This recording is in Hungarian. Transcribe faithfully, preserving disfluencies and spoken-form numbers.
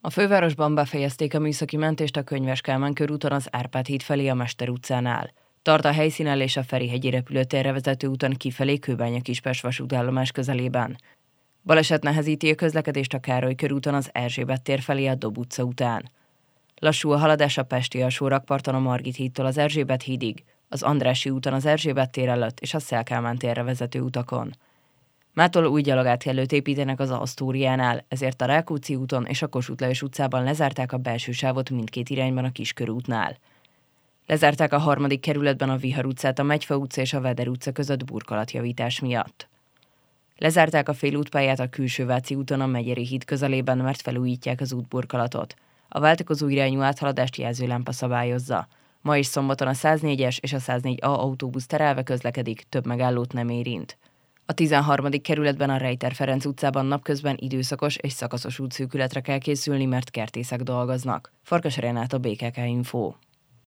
A fővárosban befejezték a műszaki mentést a Könyves Kálmán körúton az Árpád híd felé a Mester utcánál. Tart a helyszínen és a Ferihegyi repülőtérre vezető úton kifelé Kőbánya-Kispest vasútállomás közelében. Baleset nehezíti a közlekedést a Károly körúton az Erzsébet tér felé a Dob utca után. Lassú a haladás a pesti alsórakparton a Margit hídtól az Erzsébet hídig, az Andrássy úton az Erzsébet tér előtt és a Széll-Kálmán térre vezető utakon. Mától új gyalogátkelőt építenek az Asztóriánál, ezért a Rákóczi úton és a Kossuth Lajos utcában lezárták a belső sávot mindkét irányban a Kiskörútnál. Lezárták a harmadik kerületben a Vihar utcát a Megyfe utca és a Veder utca között burkolatjavítás miatt. Lezárták a félútpályát a Külsőváci úton a Megyeri híd közelében, mert felújítják az útburkolatot. A váltakozó irányú áthaladást jelzőlámpa szabályozza. Ma és szombaton a száznégyes és a száznégy A autóbusz terelve közlekedik, több megállót nem érint. A tizenharmadik kerületben a Rejter Ferenc utcában napközben időszakos és szakaszos útszűkületre kell készülni, mert kertészek dolgoznak. Farkas Renát, a bé ká ká Info.